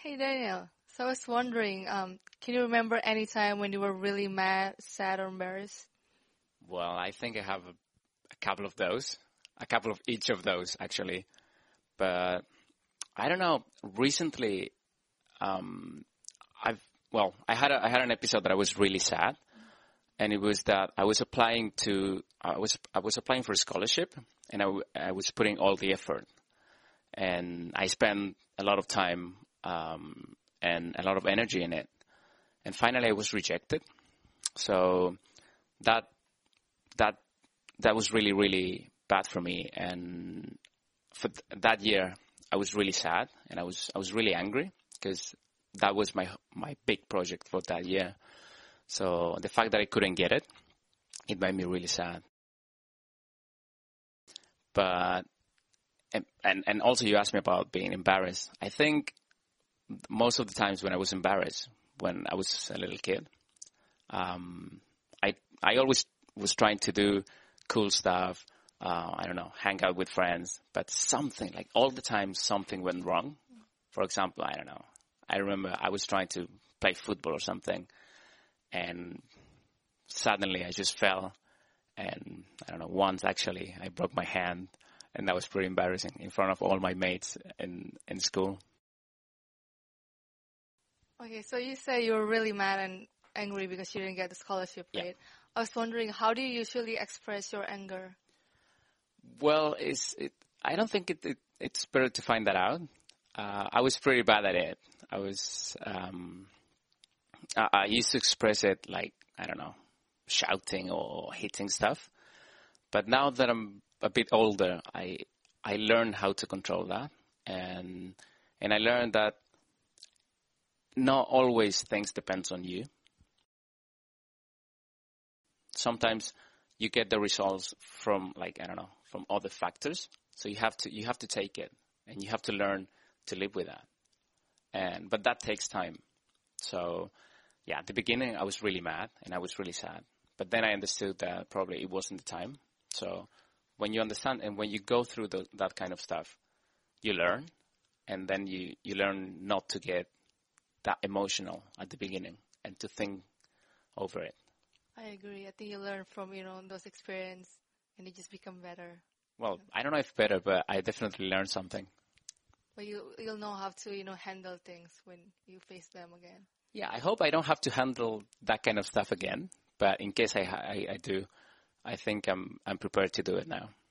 Hey Daniel, so I was wondering, can you remember any time when you were really mad, sad, or embarrassed? Well, I think I have a couple of those, a couple of each of those actually. But I don't know. Recently, um, I've I had an episode that I was really sad, and it was that I was applying for a scholarship, and I was putting all the effort, and I spent a lot of time and a lot of energy in it, and finally I was rejected. So that that that was really really bad for me, and for that year I was really sad, and I was really angry because that was my big project for that year. So the fact that I couldn't get it, it made me really sad. But and also you asked me about being embarrassed. I think most of the times when I was embarrassed, when I was a little kid, um, I always was trying to do cool stuff. I don't know, hang out with friends, but something like all the time something went wrong. For example, I don't know. I remember I was trying to play football or something, and suddenly I just fell, and I don't know. Once actually, I broke my hand, and that was pretty embarrassing in front of all my mates in school. Okay, so you say you were really mad and angry because you didn't get the scholarship, Yeah. right? I was wondering, how do you usually express your anger? Well, I don't think it's better to find that out. I was pretty bad at it. I used to express it like, I don't know, shouting or hitting stuff. But now that I'm a bit older, I learned how to control that, and I learned that not always things depends on you. Sometimes you get the results from, like, I don't know, from other factors. So you have to take it, and you have to learn to live with that. But that takes time. So yeah, at the beginning I was really mad and I was really sad. But then I understood that probably it wasn't the time. So when you understand and when you go through that kind of stuff, you learn, and then you learn not to get that emotional at the beginning and to think over it. I agree. I think you learn from, those experience and you just become better. Well, I don't know if better, but I definitely learned something. But you'll know how to, handle things when you face them again. Yeah, I hope I don't have to handle that kind of stuff again. But in case I do, I think I'm prepared to do it now.